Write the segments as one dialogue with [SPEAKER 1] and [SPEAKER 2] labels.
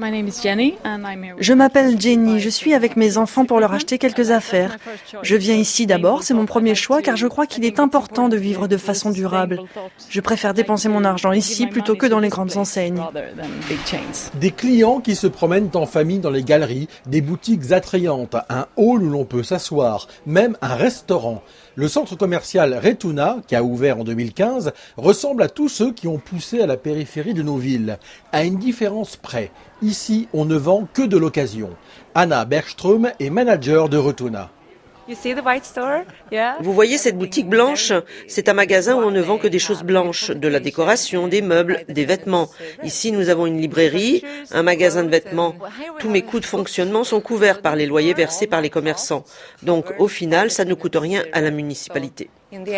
[SPEAKER 1] Je m'appelle Jenny, je suis avec mes enfants pour leur acheter quelques affaires. Je viens ici d'abord, c'est mon premier choix car je crois qu'il est important de vivre de façon durable. Je préfère dépenser mon argent ici plutôt que dans les grandes enseignes.
[SPEAKER 2] Des clients qui se promènent en famille dans les galeries, des boutiques attrayantes, un hall où l'on peut s'asseoir, même un restaurant. Le centre commercial Retuna, qui a ouvert en 2015, ressemble à tous ceux qui ont poussé à la périphérie de nos villes. À une différence près, ici on ne vend que de l'occasion. Anna Bergström est manager de Retuna.
[SPEAKER 3] Vous voyez cette boutique blanche? C'est un magasin où on ne vend que des choses blanches, de la décoration, des meubles, des vêtements. Ici, nous avons une librairie, un magasin de vêtements. Tous mes coûts de fonctionnement sont couverts par les loyers versés par les commerçants. Donc, au final, ça ne coûte rien à la municipalité.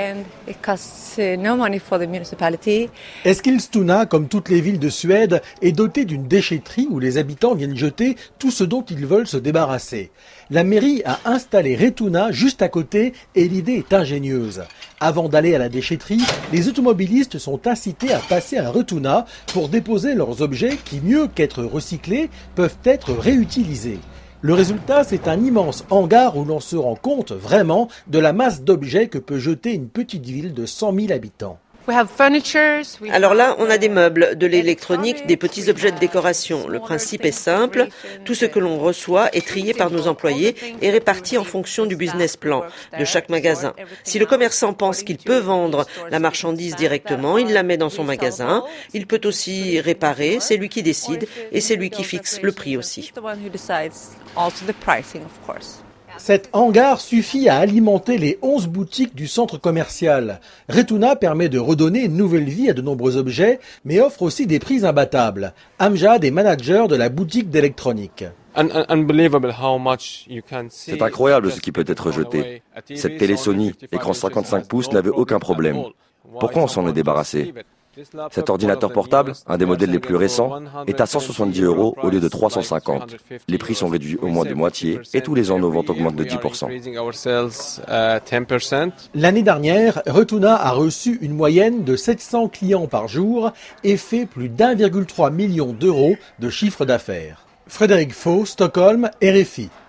[SPEAKER 2] Eskilstuna, comme toutes les villes de Suède, est dotée d'une déchetterie où les habitants viennent jeter tout ce dont ils veulent se débarrasser. La mairie a installé Retuna juste à côté et l'idée est ingénieuse. Avant d'aller à la déchetterie, les automobilistes sont incités à passer à Retuna pour déposer leurs objets qui, mieux qu'être recyclés, peuvent être réutilisés. Le résultat, c'est un immense hangar où l'on se rend compte vraiment de la masse d'objets que peut jeter une petite ville de 100 000 habitants.
[SPEAKER 3] Alors là, on a des meubles, de l'électronique, des petits objets de décoration. Le principe est simple. Tout ce que l'on reçoit est trié par nos employés et réparti en fonction du business plan de chaque magasin. Si le commerçant pense qu'il peut vendre la marchandise directement, il la met dans son magasin. Il peut aussi réparer, c'est lui qui décide et c'est lui qui fixe le prix aussi.
[SPEAKER 2] Cet hangar suffit à alimenter les 11 boutiques du centre commercial. Retuna permet de redonner une nouvelle vie à de nombreux objets, mais offre aussi des prix imbattables. Amjad est manager de la boutique d'électronique.
[SPEAKER 4] C'est incroyable ce qui peut être jeté. Cette télé Sony, écran 55 pouces, n'avait aucun problème. Pourquoi on s'en est débarrassé ? Cet ordinateur portable, un des modèles les plus récents, est à 170 € au lieu de 350. Les prix sont réduits au moins de moitié et tous les ans nos ventes augmentent de 10%.
[SPEAKER 2] L'année dernière, Retuna a reçu une moyenne de 700 clients par jour et fait plus d'1,3 million d'euros de chiffre d'affaires. Frédéric Faux, Stockholm, RFI.